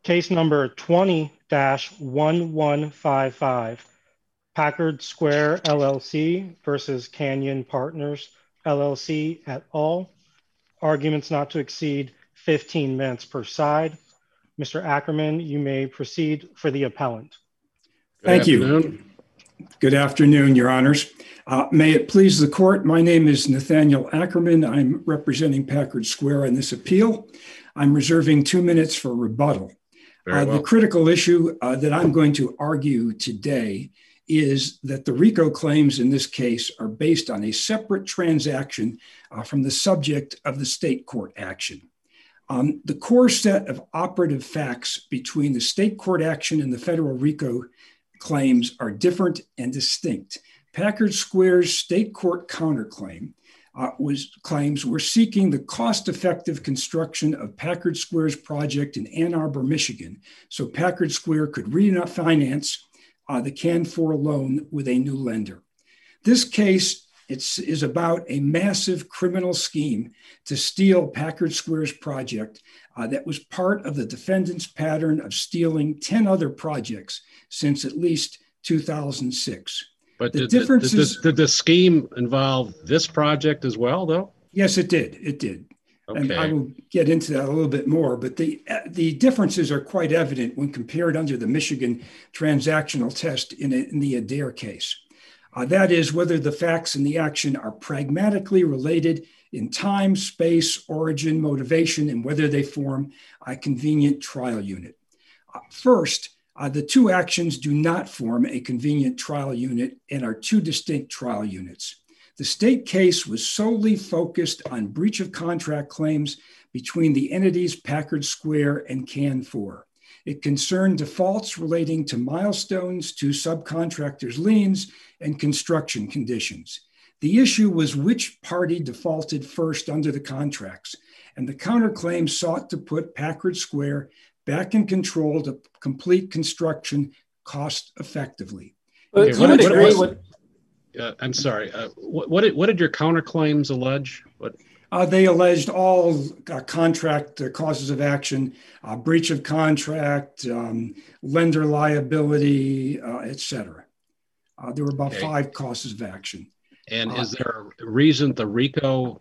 Case number 20-1155, Packard Square LLC versus Canyon Partners LLC et al. Arguments not to exceed 15 minutes per side. Mr. Ackerman, you may proceed for the appellant. Thank you. Good afternoon, Your Honors. May it please the court, my name is Nathaniel Ackerman. I'm representing Packard Square in this appeal. I'm reserving 2 minutes for rebuttal. The critical issue that I'm going to argue today is that the RICO claims in this case are based on a separate transaction from the subject of the state court action. The core set of operative facts between the state court action and the federal RICO claims are different and distinct. Packard Square's state court counterclaim claims were seeking the cost-effective construction of Packard Square's project in Ann Arbor, Michigan, so Packard Square could refinance the CAN4 loan with a new lender. This case is about a massive criminal scheme to steal Packard Square's project that was part of the defendant's pattern of stealing 10 other projects since at least 2006. But did the scheme involve this project as well, though? Yes, it did. It did. Okay. And I will get into that a little bit more, but the differences are quite evident when compared under the Michigan transactional test in the Adair case. That is, whether the facts in the action are pragmatically related in time, space, origin, motivation, and whether they form a convenient trial unit. First, the two actions do not form a convenient trial unit and are two distinct trial units. The state case was solely focused on breach of contract claims between the entities Packard Square and CAN4. It concerned defaults relating to milestones, to subcontractors' liens, and construction conditions. The issue was which party defaulted first under the contracts, and the counterclaim sought to put Packard Square back in control to complete construction cost effectively. I'm sorry. What did your counterclaims allege? They alleged all contract causes of action, breach of contract, lender liability, etc. There were about 5 causes of action. And is there a reason the RICO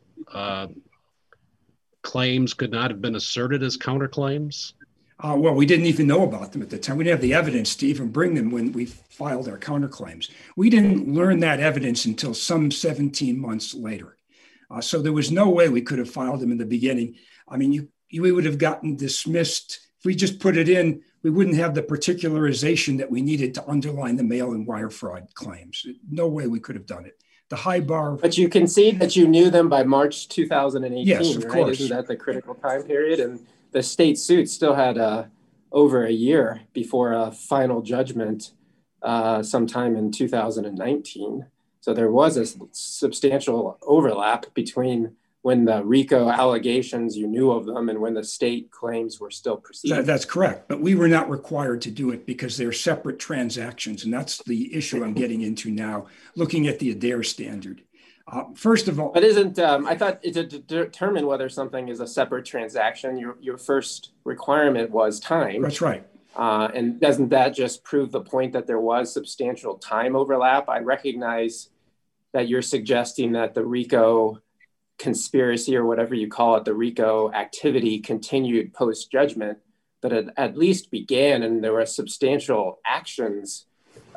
claims could not have been asserted as counterclaims? Well, we didn't even know about them at the time. We didn't have the evidence to even bring them when we filed our counterclaims. We didn't learn that evidence until some 17 months later. So there was no way we could have filed them in the beginning. I mean, we would have gotten dismissed. If we just put it in, we wouldn't have the particularization that we needed to underline the mail and wire fraud claims. No way we could have done it. The high bar. But you concede that you knew them by March 2018, yes, of right? Course. Isn't that the critical time period? And the state suit still had over a year before a final judgment sometime in 2019. So there was a substantial overlap between when the RICO allegations, you knew of them, and when the state claims were still proceeding. That's correct. But we were not required to do it because they're separate transactions. And that's the issue I'm getting into now, looking at the Adair standard. First of all, but isn't I thought to determine whether something is a separate transaction, your first requirement was time. That's right. And doesn't that just prove the point that there was substantial time overlap? I recognize that you're suggesting that the RICO conspiracy, or whatever you call it, the RICO activity continued post-judgment, but it at least began, and there were substantial actions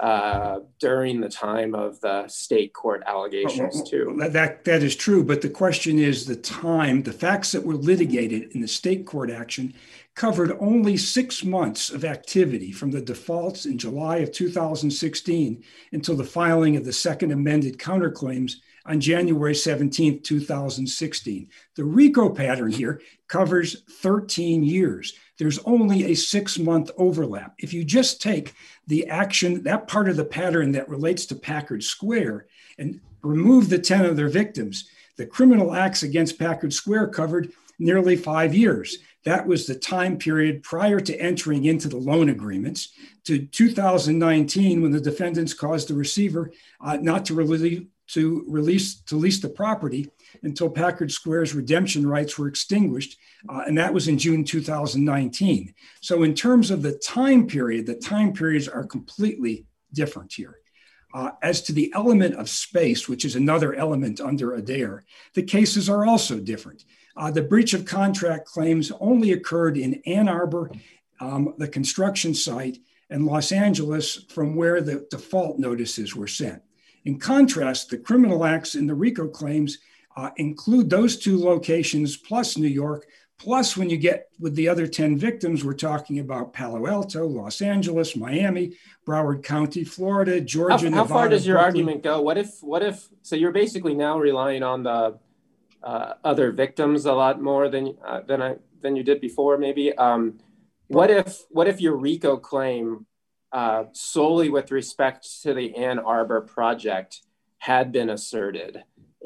during the time of the state court allegations too. That is true, but the question is the time. The facts that were litigated in the state court action covered only 6 months of activity from the defaults in July of 2016 until the filing of the second amended counterclaims on January 17th, 2016. The RICO pattern here covers 13 years. There's only a 6-month overlap. If you just take the action, that part of the pattern that relates to Packard Square, and remove the 10 other victims, the criminal acts against Packard Square covered nearly 5 years. That was the time period prior to entering into the loan agreements to 2019, when the defendants caused the receiver not to lease the property, until Packard Square's redemption rights were extinguished, and that was in June 2019. So in terms of the time periods are completely different here. As to the element of space, which is another element under Adair, the cases are also different. The breach of contract claims only occurred in Ann Arbor, the construction site, and Los Angeles, from where the default notices were sent. In contrast, the criminal acts in the RICO claims include those two locations plus New York, plus when you get with the other 10 victims, we're talking about Palo Alto, Los Angeles, Miami, Broward County, Florida, Georgia, How Nevada, far does your Brooklyn. argument go? What if, so you're basically now relying on the other victims a lot more than you did before, maybe? What if your RICO claim solely with respect to the Ann Arbor project had been asserted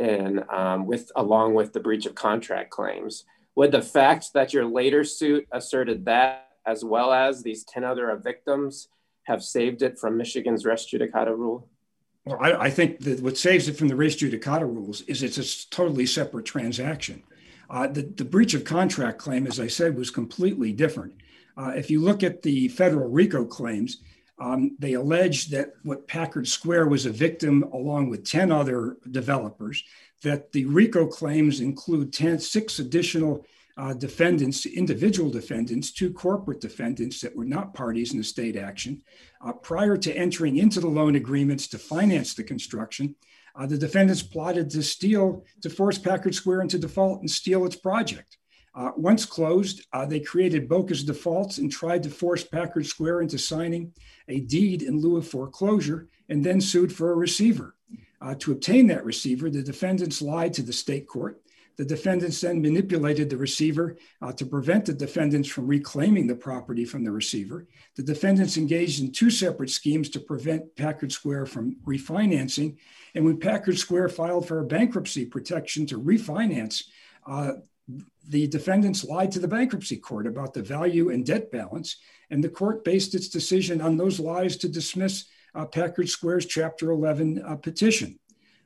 along with the breach of contract claims? Would the fact that your later suit asserted that, as well as these 10 other victims, have saved it from Michigan's res judicata rule? Well, I think that what saves it from the res judicata rules is it's a totally separate transaction. The breach of contract claim, as I said, was completely different. If you look at the federal RICO claims, they allege that what Packard Square was a victim along with 10 other developers, that the RICO claims include 6 additional defendants, individual defendants, 2 corporate defendants that were not parties in the state action. Prior to entering into the loan agreements to finance the construction, the defendants plotted to force Packard Square into default and steal its project. Once closed, they created bogus defaults and tried to force Packard Square into signing a deed in lieu of foreclosure and then sued for a receiver. To obtain that receiver, the defendants lied to the state court. The defendants then manipulated the receiver to prevent the defendants from reclaiming the property from the receiver. The defendants engaged in 2 separate schemes to prevent Packard Square from refinancing. And when Packard Square filed for a bankruptcy protection to refinance, the defendants lied to the bankruptcy court about the value and debt balance, and the court based its decision on those lies to dismiss Packard Square's Chapter 11 petition.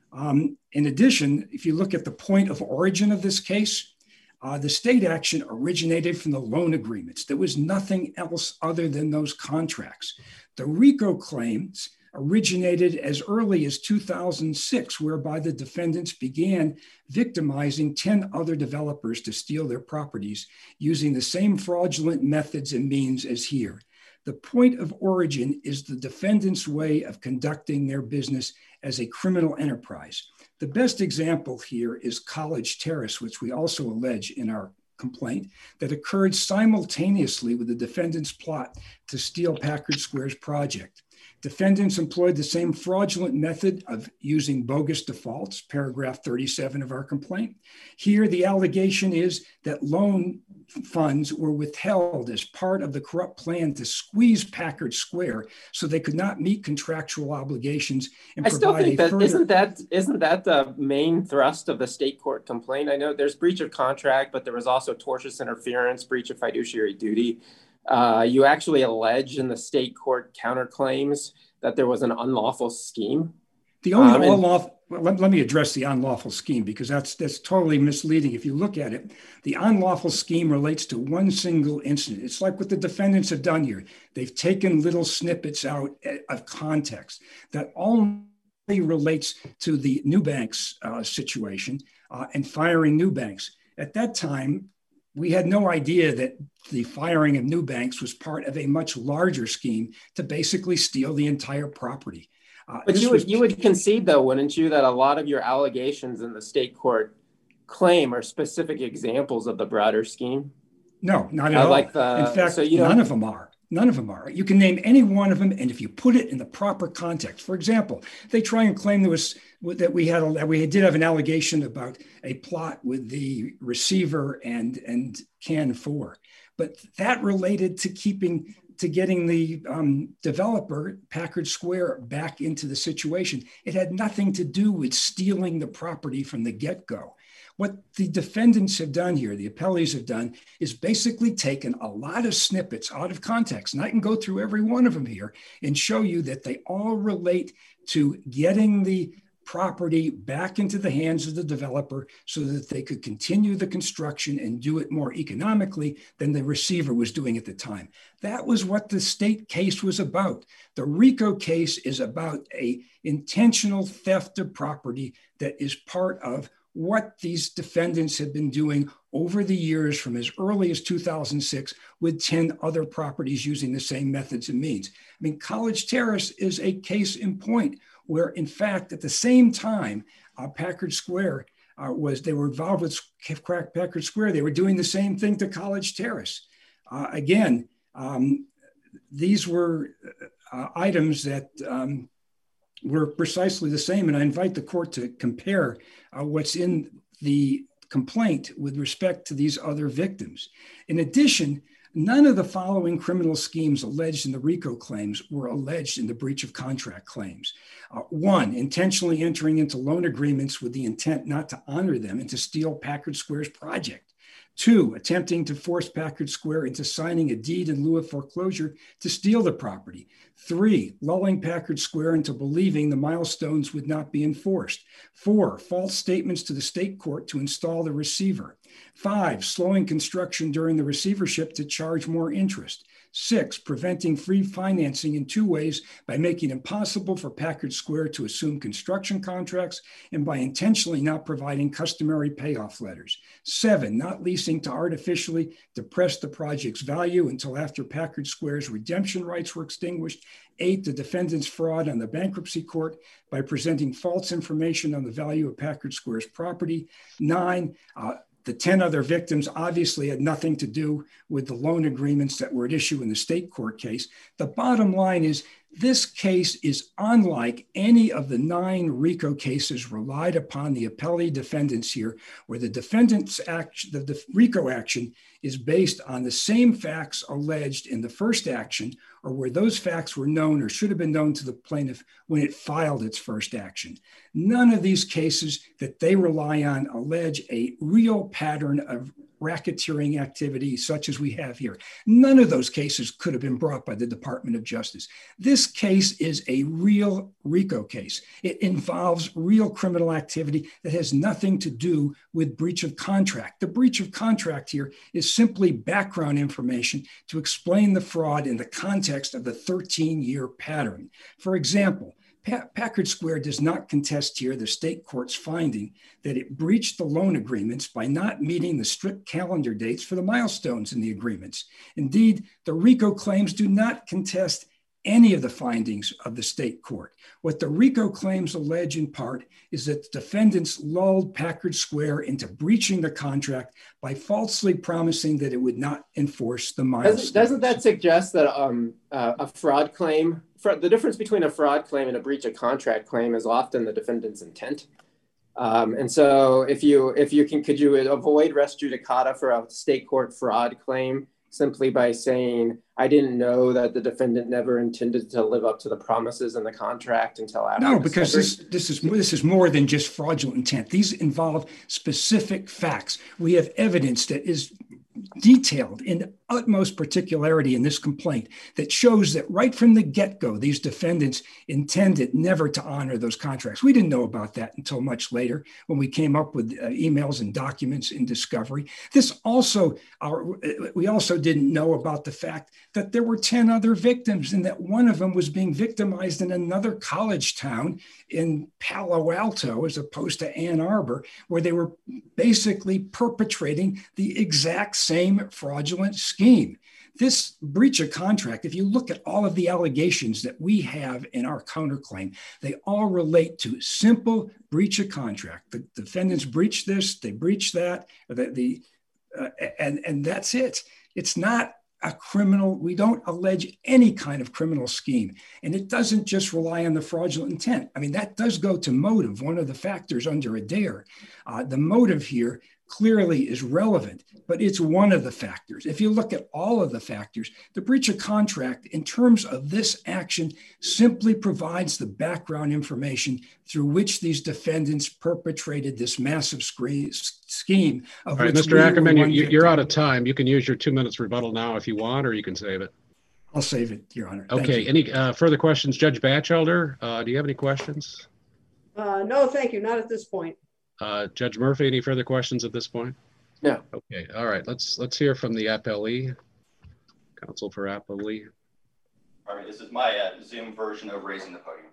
In addition, if you look at the point of origin of this case, the state action originated from the loan agreements. There was nothing else other than those contracts. The RICO claims originated as early as 2006, whereby the defendants began victimizing 10 other developers to steal their properties using the same fraudulent methods and means as here. The point of origin is the defendant's way of conducting their business as a criminal enterprise. The best example here is College Terrace, which we also allege in our complaint, that occurred simultaneously with the defendant's plot to steal Packard Square's project. Defendants employed the same fraudulent method of using bogus defaults, paragraph 37 of our complaint. Here, the allegation is that loan funds were withheld as part of the corrupt plan to squeeze Packard Square so they could not meet contractual obligations and I still think that isn't that the main thrust of the state court complaint? I know there's breach of contract, but there was also tortious interference, breach of fiduciary duty. You actually allege in the state court counterclaims that there was an unlawful scheme. The only unlawful, let me address the unlawful scheme, because that's totally misleading. If you look at it, the unlawful scheme relates to one single incident. It's like what the defendants have done here. They've taken little snippets out of context that only relates to the Newbanks situation and firing Newbanks. At that time, we had no idea that the firing of Newbanks was part of a much larger scheme to basically steal the entire property. But you would concede, though, wouldn't you, that a lot of your allegations in the state court claim are specific examples of the broader scheme? No, not at all. In fact, so none of them are. None of them are. You can name any one of them, and if you put it in the proper context, for example, they try and claim that we did have an allegation about a plot with the receiver and Can 4, but that related to getting the developer, Packard Square, back into the situation. It had nothing to do with stealing the property from the get-go. What the defendants have done here, the appellees have done, is basically taken a lot of snippets out of context. And I can go through every one of them here and show you that they all relate to getting the property back into the hands of the developer so that they could continue the construction and do it more economically than the receiver was doing at the time. That was what the state case was about. The RICO case is about an intentional theft of property that is part of what these defendants have been doing over the years from as early as 2006 with 10 other properties using the same methods and means. I mean, College Terrace is a case in point where, in fact, at the same time, Packard Square they were involved with Packard Square. They were doing the same thing to College Terrace. These were items that were precisely the same. And I invite the court to compare what's in the complaint with respect to these other victims. In addition, none of the following criminal schemes alleged in the RICO claims were alleged in the breach of contract claims. One, intentionally entering into loan agreements with the intent not to honor them and to steal Packard Square's project. Two, attempting to force Packard Square into signing a deed in lieu of foreclosure to steal the property. Three, lulling Packard Square into believing the milestones would not be enforced. Four, false statements to the state court to install the receiver. Five, slowing construction during the receivership to charge more interest. Six, preventing free financing in two ways: by making it impossible for Packard Square to assume construction contracts and by intentionally not providing customary payoff letters. Seven, not leasing to artificially depress the project's value until after Packard Square's redemption rights were extinguished. Eight, the defendant's fraud on the bankruptcy court by presenting false information on the value of Packard Square's property. Nine, the 10 other victims obviously had nothing to do with the loan agreements that were at issue in the state court case. The bottom line is this case is unlike any of the 9 RICO cases relied upon the appellee defendants here, where the defendant's action, the RICO action is based on the same facts alleged in the first action, or where those facts were known or should have been known to the plaintiff when it filed its first action. None of these cases that they rely on allege a real pattern of racketeering activity such as we have here. None of those cases could have been brought by the Department of Justice. This case is a real RICO case. It involves real criminal activity that has nothing to do with breach of contract. The breach of contract here is simply background information to explain the fraud in the context of the 13-year pattern. For example, Packard Square does not contest here the state court's finding that it breached the loan agreements by not meeting the strict calendar dates for the milestones in the agreements. Indeed, the RICO claims do not contest any of the findings of the state court. What the RICO claims allege in part is that the defendants lulled Packard Square into breaching the contract by falsely promising that it would not enforce the milestones. Doesn't that suggest that a fraud claim, the difference between a fraud claim and a breach of contract claim is often the defendant's intent? And so could you avoid res judicata for a state court fraud claim simply by saying, I didn't know that the defendant never intended to live up to the promises in the contract until after? No, because this is more than just fraudulent intent. These involve specific facts. We have evidence that is detailed in utmost particularity in this complaint that shows that right from the get-go, these defendants intended never to honor those contracts. We didn't know about that until much later when we came up with emails and documents in discovery. We also didn't know about the fact that there were 10 other victims and that one of them was being victimized in another college town in Palo Alto as opposed to Ann Arbor, where they were basically perpetrating the exact same fraudulent scheme. This breach of contract, if you look at all of the allegations that we have in our counterclaim, they all relate to simple breach of contract. The defendants breached this, they breached that, and that's it. It's not a criminal, we don't allege any kind of criminal scheme. And it doesn't just rely on the fraudulent intent. I mean, that does go to motive, one of the factors under Adair. The motive here clearly is relevant, but it's one of the factors. If you look at all of the factors, the breach of contract in terms of this action simply provides the background information through which these defendants perpetrated this massive scheme. All right, Mr. Ackerman, you're out of time. You can use your 2 minutes rebuttal now if you want, or you can save it. I'll save it, Your Honor. Okay, any further questions? Judge Batchelder, do you have any questions? No, thank you. Not at this point. Judge Murphy, any further questions at this point? No. Okay. All right. Let's hear from the appellee. Counsel for appellee. All right. This is my Zoom version of raising the podium.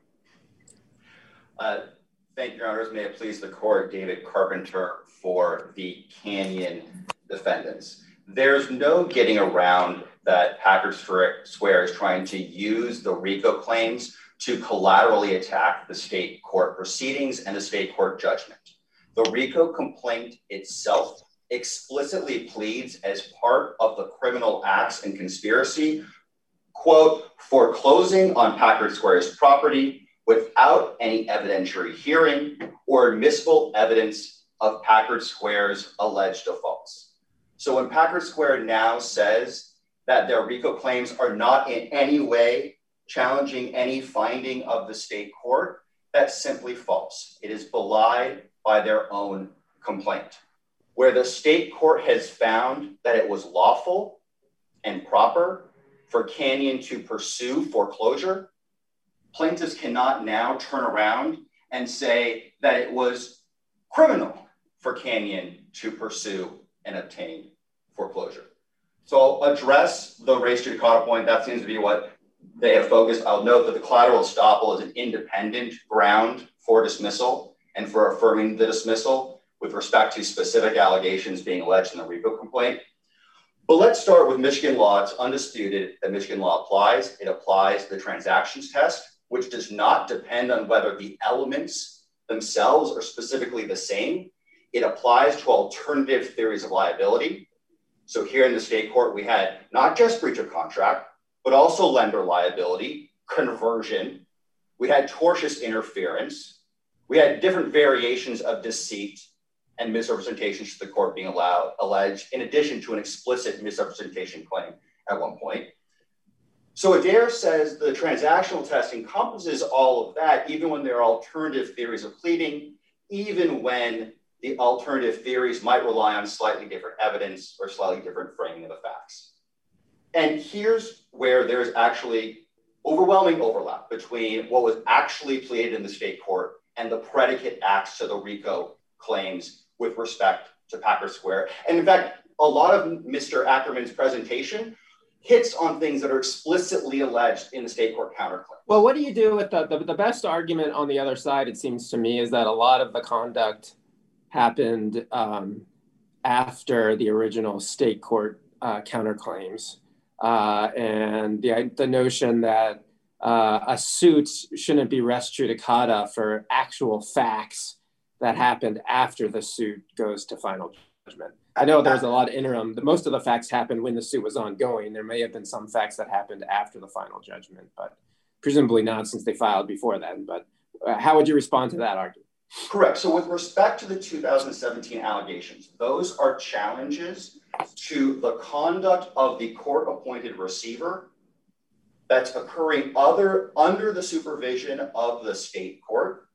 Thank you, Your Honors. May it please the court, David Carpenter for the Canyon defendants. There's no getting around that Packard Square is trying to use the RICO claims to collaterally attack the state court proceedings and the state court judgment. The RICO complaint itself explicitly pleads as part of the criminal acts and conspiracy, quote, foreclosing on Packard Square's property without any evidentiary hearing or admissible evidence of Packard Square's alleged defaults. So when Packard Square now says that their RICO claims are not in any way challenging any finding of the state court, that's simply false. It is belied by their own complaint. Where the state court has found that it was lawful and proper for Canyon to pursue foreclosure, plaintiffs cannot now turn around and say that it was criminal for Canyon to pursue and obtain foreclosure. So I'll address the res judicata point. That seems to be what they have focused. I'll note that the collateral estoppel is an independent ground for dismissal and for affirming the dismissal with respect to specific allegations being alleged in the RICO complaint. But let's start with Michigan law. It's undisputed that Michigan law applies. It applies the transactions test, which does not depend on whether the elements themselves are specifically the same. It applies to alternative theories of liability. So here in the state court, we had not just breach of contract, but also lender liability, conversion. We had tortious interference. We had different variations of deceit and misrepresentations to the court being alleged, in addition to an explicit misrepresentation claim at one point. So Adair says the transactional test encompasses all of that, even when there are alternative theories of pleading, even when the alternative theories might rely on slightly different evidence or slightly different framing of the facts. And here's where there's actually overwhelming overlap between what was actually pleaded in the state court and the predicate acts to the RICO claims with respect to Packard Square. And in fact, a lot of Mr. Ackerman's presentation hits on things that are explicitly alleged in the state court counterclaim. Well, what do you do with the best argument on the other side, it seems to me, is that a lot of the conduct happened after the original state court counterclaims. And the notion that a suit shouldn't be res judicata for actual facts that happened after the suit goes to final judgment. I know there's a lot of interim. Most of the facts happened when the suit was ongoing. There may have been some facts that happened after the final judgment, but presumably not since they filed before then. But how would you respond to that argument? Correct. So with respect to the 2017 allegations, those are challenges to the conduct of the court-appointed receiver that's occurring under the supervision of the state court,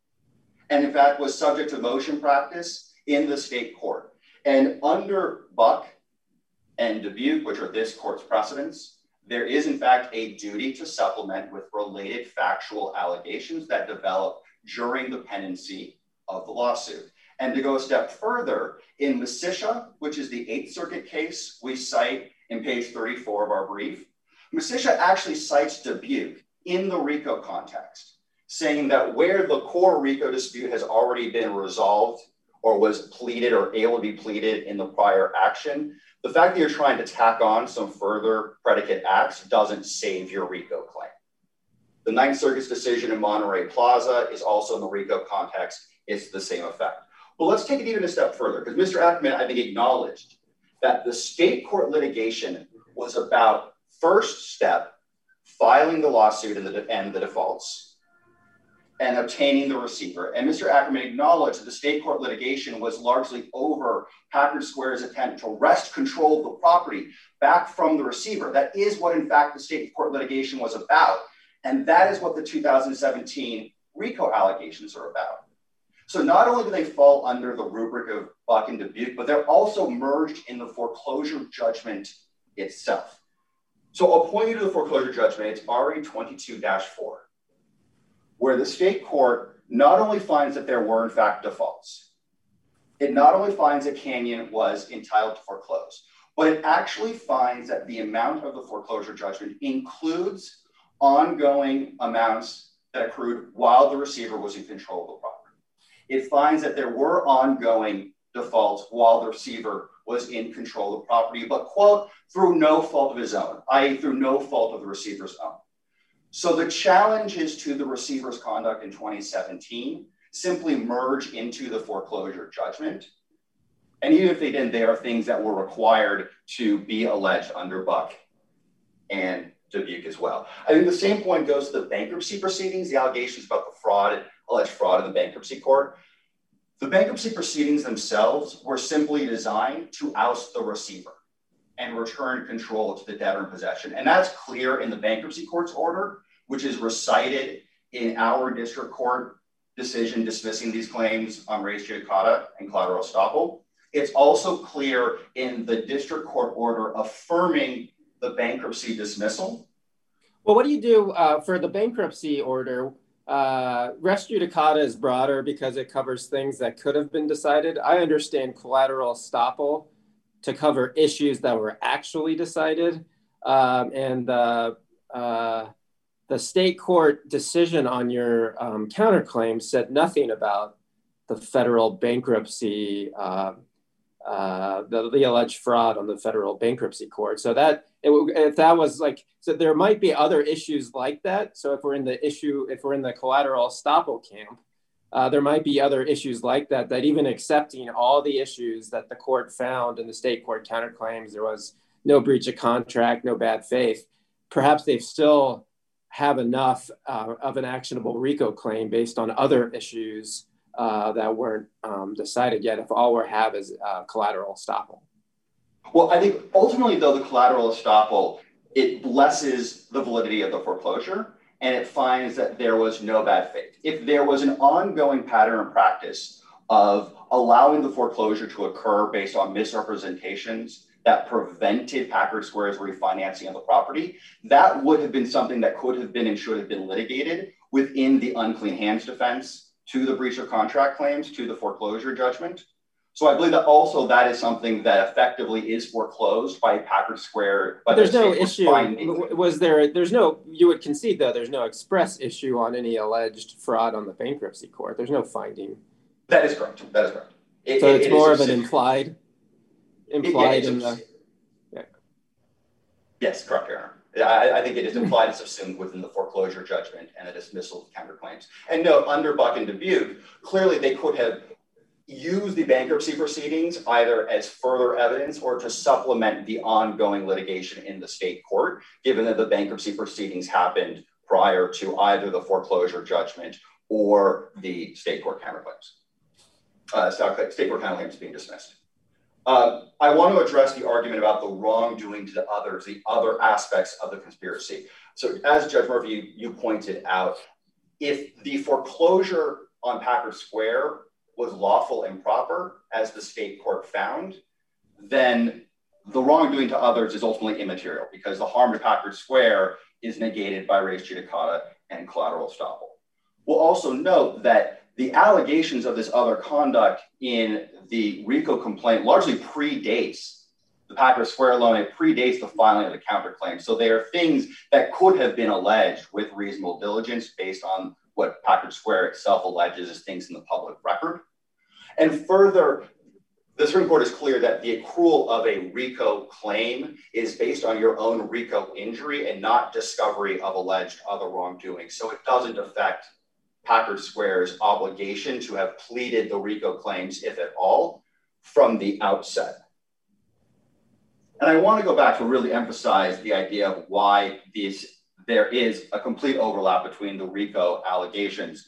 and in fact was subject to motion practice in the state court. And under Buck and Dubuque, which are this court's precedents, there is in fact a duty to supplement with related factual allegations that develop during the pendency of the lawsuit. And to go a step further, in Masicia, which is the 8th Circuit case we cite in page 34 of our brief, Masicia actually cites Dubuque in the RICO context, saying that where the core RICO dispute has already been resolved or was pleaded or able to be pleaded in the prior action, the fact that you're trying to tack on some further predicate acts doesn't save your RICO claim. The 9th Circuit's decision in Monterey Plaza is also in the RICO context. It's the same effect. But let's take it even a step further, because Mr. Ackerman, I think, acknowledged that the state court litigation was about first step, filing the lawsuit and the defaults, and obtaining the receiver. And Mr. Ackerman acknowledged that the state court litigation was largely over Packard Square's attempt to wrest control of the property back from the receiver. That is what, in fact, the state court litigation was about. And that is what the 2017 RICO allegations are about. So not only do they fall under the rubric of Buck and Dubuque, but they're also merged in the foreclosure judgment itself. So I'll point you to the foreclosure judgment. It's RE 22-4, where the state court not only finds that there were in fact defaults, it not only finds that Canyon was entitled to foreclose, but it actually finds that the amount of the foreclosure judgment includes ongoing amounts that accrued while the receiver was in control of the property. It finds that there were ongoing defaults while the receiver was in control of the property, but, quote, through no fault of his own, i.e. through no fault of the receiver's own. So the challenges to the receiver's conduct in 2017 simply merge into the foreclosure judgment. And even if they didn't, they are things that were required to be alleged under Buck and Dubuque as well. I think the same point goes to the bankruptcy proceedings, the allegations about the fraud, alleged fraud in the bankruptcy court. The bankruptcy proceedings themselves were simply designed to oust the receiver and return control to the debtor in possession. And that's clear in the bankruptcy court's order, which is recited in our district court decision dismissing these claims on res judicata and collateral estoppel. It's also clear in the district court order affirming the bankruptcy dismissal. Well, what do you do for the bankruptcy order? Res judicata is broader because it covers things that could have been decided. I understand collateral estoppel to cover issues that were actually decided. And the state court decision on your counterclaim said nothing about the federal bankruptcy, the alleged fraud on the federal bankruptcy court. So that if that was like, so there might be other issues like that. So if we're in the collateral estoppel camp, there might be other issues like that, that even accepting all the issues that the court found in the state court counterclaims, there was no breach of contract, no bad faith, perhaps they still have enough of an actionable RICO claim based on other issues that weren't decided yet, if all we have is collateral estoppel. Well, I think ultimately, though, the collateral estoppel, it blesses the validity of the foreclosure, and it finds that there was no bad faith. If there was an ongoing pattern and practice of allowing the foreclosure to occur based on misrepresentations that prevented Packard Square's refinancing of the property, that would have been something that could have been and should have been litigated within the unclean hands defense to the breach of contract claims, to the foreclosure judgment. So I believe that also that is something that effectively is foreclosed by Packard Square. But there's no issue. You would concede, though, there's no express issue on any alleged fraud on the bankruptcy court. There's no finding. That is correct. That is correct. So it's more of an implied in the. Yeah. Yes, correct, Your Honor. I think it is implied and subsumed within the foreclosure judgment and the dismissal of counterclaims. And no, under Buck and Dubuque, clearly they could have used the bankruptcy proceedings either as further evidence or to supplement the ongoing litigation in the state court, given that the bankruptcy proceedings happened prior to either the foreclosure judgment or the state court counterclaims. State court counterclaims being dismissed. I want to address the argument about the wrongdoing to the others, the other aspects of the conspiracy. So as Judge Murphy, you pointed out, if the foreclosure on Packard Square was lawful and proper, as the state court found, then the wrongdoing to others is ultimately immaterial because the harm to Packard Square is negated by res judicata and collateral estoppel. We'll also note that the allegations of this other conduct in the RICO complaint largely predates the Packard Square loan. It predates the filing of the counterclaim. So they are things that could have been alleged with reasonable diligence based on what Packard Square itself alleges as things in the public record. And further, the Supreme Court is clear that the accrual of a RICO claim is based on your own RICO injury and not discovery of alleged other wrongdoing. So it doesn't affect Packard Square's obligation to have pleaded the RICO claims, if at all, from the outset. And I want to go back to really emphasize the idea of why there is a complete overlap between the RICO allegations.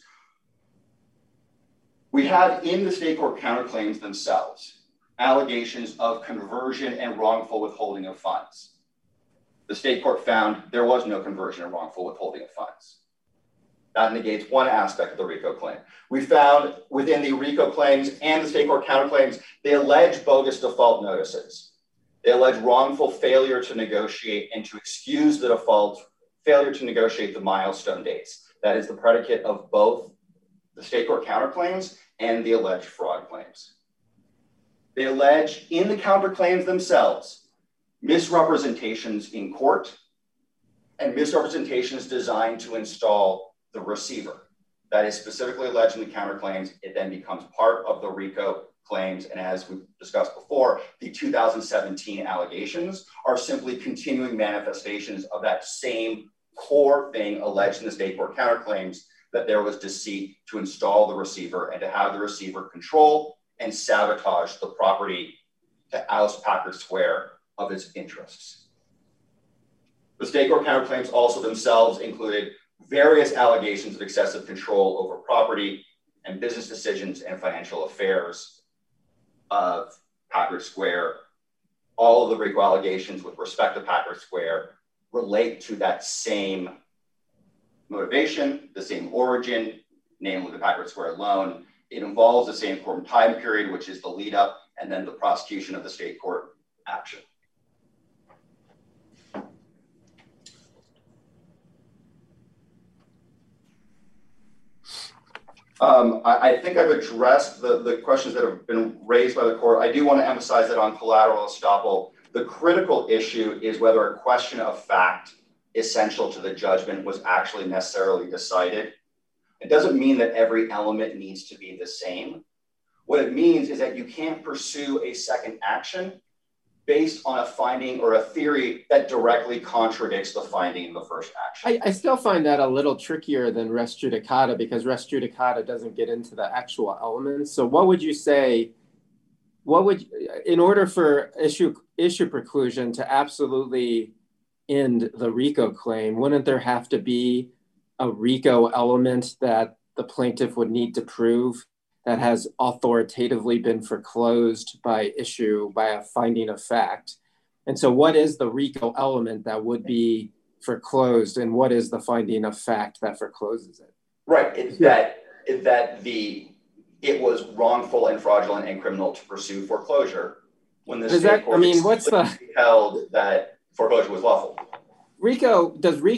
We have in the state court counterclaims themselves allegations of conversion and wrongful withholding of funds. The state court found there was no conversion and wrongful withholding of funds. That negates one aspect of the RICO claim. We found within the RICO claims and the state court counterclaims, they allege bogus default notices. They allege wrongful failure to negotiate and to excuse the default, failure to negotiate the milestone dates. That is the predicate of both the state court counterclaims and the alleged fraud claims. They allege in the counterclaims themselves misrepresentations in court and misrepresentations designed to install the receiver. That is specifically alleged in the counterclaims. It then becomes part of the RICO claims. And as we've discussed before, the 2017 allegations are simply continuing manifestations of that same core thing alleged in the state court counterclaims, that there was deceit to install the receiver and to have the receiver control and sabotage the property to oust Packard Square of its interests. The state court counterclaims also themselves included various allegations of excessive control over property and business decisions and financial affairs of Packard Square. All of the RICO allegations with respect to Packard Square relate to that same motivation, the same origin, namely the Packard Square loan. It involves the same time period, which is the lead up, and then the prosecution of the state court action. I think I've addressed the questions that have been raised by the court. I do want to emphasize that on collateral estoppel, the critical issue is whether a question of fact essential to the judgment was actually necessarily decided. It doesn't mean that every element needs to be the same. What it means is that you can't pursue a second action based on a finding or a theory that directly contradicts the finding in the first action. I still find that a little trickier than res judicata, because res judicata doesn't get into the actual elements. So what would you say, in order for issue preclusion to absolutely end the RICO claim, wouldn't there have to be a RICO element that the plaintiff would need to prove that has authoritatively been foreclosed by a finding of fact? And so what is the RICO element that would be foreclosed, and what is the finding of fact that forecloses it? Right, it's that it was wrongful and fraudulent and criminal to pursue foreclosure when the state court held that foreclosure was lawful. RICO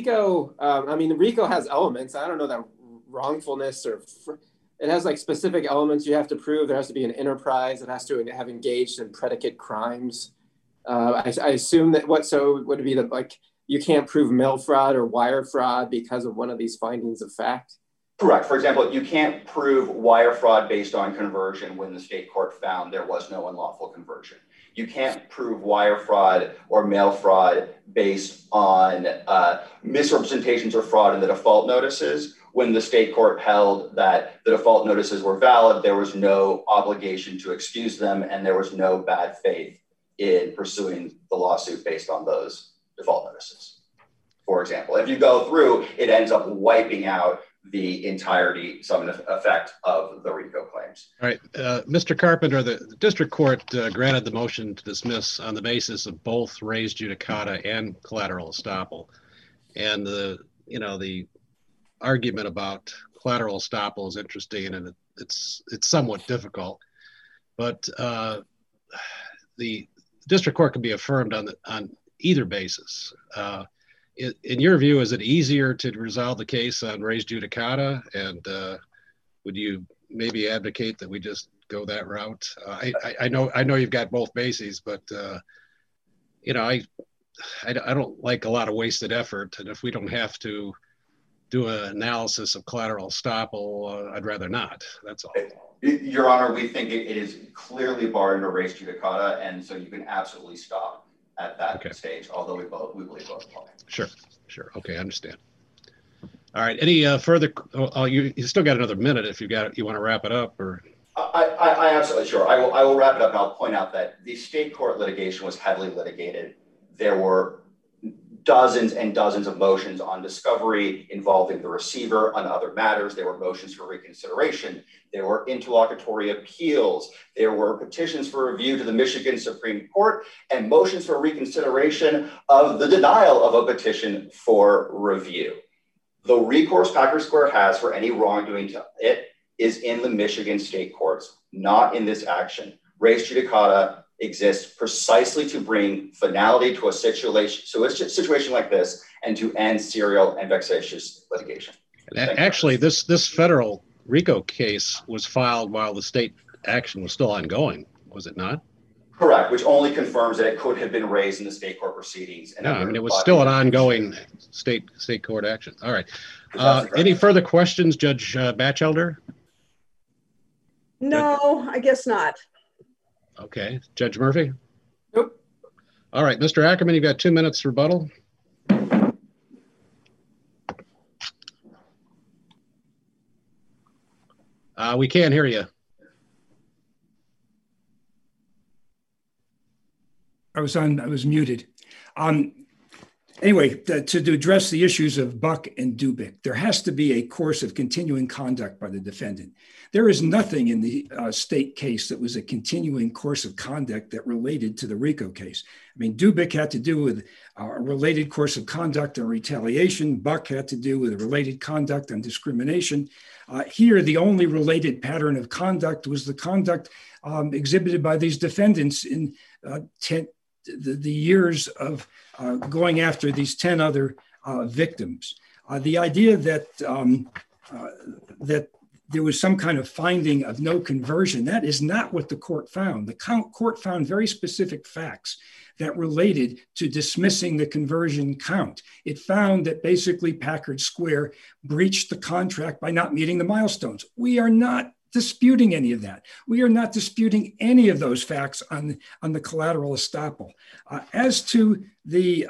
has elements. I don't know that wrongfulness it has like specific elements you have to prove. There has to be an enterprise. It has to have engaged in predicate crimes. I assume that would it be that you can't prove mail fraud or wire fraud because of one of these findings of fact? Correct. For example, you can't prove wire fraud based on conversion when the state court found there was no unlawful conversion. You can't prove wire fraud or mail fraud based on misrepresentations or fraud in the default notices. When the state court held that the default notices were valid, there was no obligation to excuse them, and there was no bad faith in pursuing the lawsuit based on those default notices. For example, if you go through, it ends up wiping out the entirety, some effect of the RICO claims. All right, Mr. Carpenter, the district court granted the motion to dismiss on the basis of both res judicata and collateral estoppel, and the argument about collateral estoppel is interesting, and it's somewhat difficult, but the district court can be affirmed on either basis. In your view, is it easier to resolve the case on res judicata, and would you maybe advocate that we just go that route? I know you've got both bases, but I don't like a lot of wasted effort, and if we don't have to do an analysis of collateral estoppel, I'd rather not. That's all. Your Honor, we think it is clearly barred under res judicata, and so you can absolutely stop at that stage, although we believe both apply. Sure. Okay, I understand. All right. Any further? You still got another minute if you want to wrap it up, or? I absolutely sure. I will wrap it up, and I'll point out that the state court litigation was heavily litigated. There were dozens and dozens of motions on discovery involving the receiver on other matters. There were motions for reconsideration. There were interlocutory appeals. There were petitions for review to the Michigan Supreme Court and motions for reconsideration of the denial of a petition for review. The recourse Packard Square has for any wrongdoing to it is in the Michigan state courts, not in this action. Res judicata exists precisely to bring finality to a situation like this and to end serial and vexatious litigation. Actually, this federal RICO case was filed while the state action was still ongoing, was it not? Correct, which only confirms that it could have been raised in the state court proceedings. And no, I mean, it was still an ongoing state court action. All right. Any further questions, Judge Batchelder? No, I guess not. Okay. Judge Murphy? Nope. All right. Mr. Ackerman, you've got 2 minutes rebuttal. We can't hear you. I was muted. Anyway, to address the issues of Buck and Dubik, there has to be a course of continuing conduct by the defendant. There is nothing in the state case that was a continuing course of conduct that related to the RICO case. I mean, Dubik had to do with a related course of conduct on retaliation. Buck had to do with a related conduct on discrimination. Here, the only related pattern of conduct was the conduct exhibited by these defendants in the years of going after these 10 other victims. The idea that that there was some kind of finding of no conversion, that is not what the court found. The court found very specific facts that related to dismissing the conversion count. It found that basically Packard Square breached the contract by not meeting the milestones. We are not disputing any of that. We are not disputing any of those facts on the collateral estoppel. As to the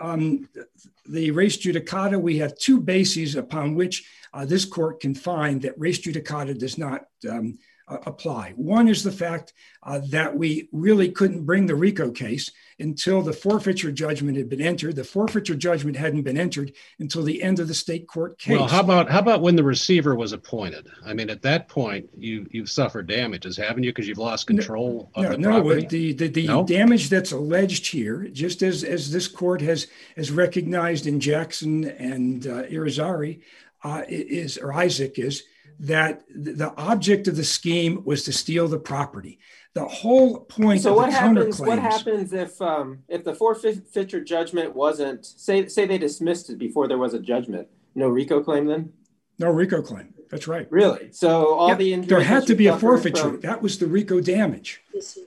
res judicata, we have two bases upon which this court can find that res judicata does not apply. One is the fact that we really couldn't bring the RICO case until the forfeiture judgment had been entered. The forfeiture judgment hadn't been entered until the end of the state court case. Well, how about when the receiver was appointed? I mean, at that point, you've suffered damages, haven't you? Because you've lost control of the property. The damage that's alleged here, just as this court has recognized in Jackson and Irizarry, Isaac is that the object of the scheme was to steal the property. The whole point. So what happens? What happens if the forfeiture judgment wasn't say they dismissed it before there was a judgment? No RICO claim then? No RICO claim. That's right. Really? So there had to be a forfeiture. That was the RICO damage.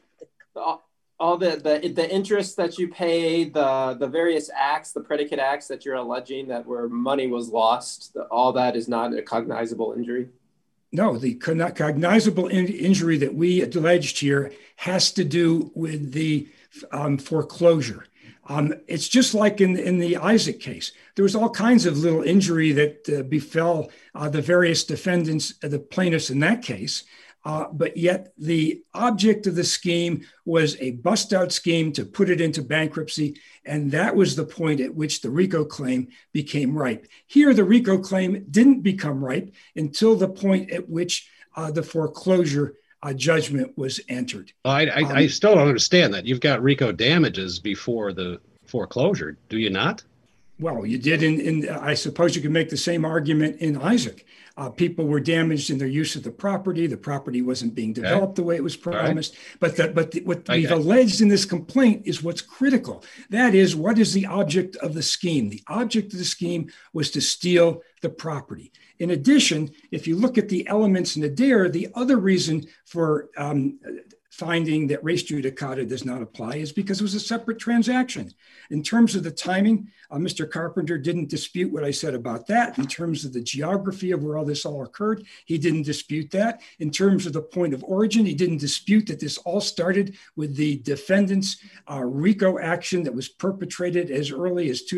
All the interest that you pay, the various acts, the predicate acts that you're alleging that where money was lost, all that is not a cognizable injury? No, the cognizable injury that we alleged here has to do with the foreclosure. It's just like in the Isaac case. There was all kinds of little injury that befell the various defendants, the plaintiffs in that case. But yet the object of the scheme was a bust-out scheme to put it into bankruptcy, and that was the point at which the RICO claim became ripe. Here, the RICO claim didn't become ripe until the point at which the foreclosure judgment was entered. I still don't understand that. You've got RICO damages before the foreclosure, do you not? Well, you did I suppose you could make the same argument in Isaac. People were damaged in their use of the property. The property wasn't being developed the way it was promised. Right. But what we've alleged in this complaint is what's critical. That is, what is the object of the scheme? The object of the scheme was to steal the property. In addition, if you look at the elements in Adair, the other reason for finding that res judicata does not apply is because it was a separate transaction. In terms of the timing, Mr. Carpenter didn't dispute what I said about that. In terms of the geography of where all this occurred, he didn't dispute that. In terms of the point of origin, he didn't dispute that this all started with the defendant's RICO action that was perpetrated as early as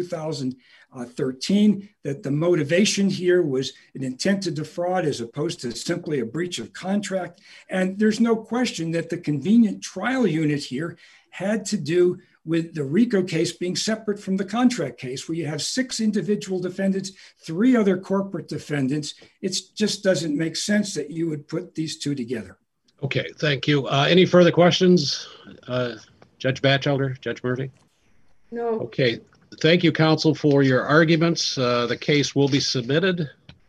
2013, that the motivation here was an intent to defraud as opposed to simply a breach of contract. And there's no question that the convenient trial unit here had to do with the RICO case being separate from the contract case, where you have 6 individual defendants, 3 other corporate defendants. It just doesn't make sense that you would put these two together. Okay, thank you. Any further questions? Judge Batchelder, Judge Murphy? No. Okay, thank you, counsel, for your arguments. The case will be submitted.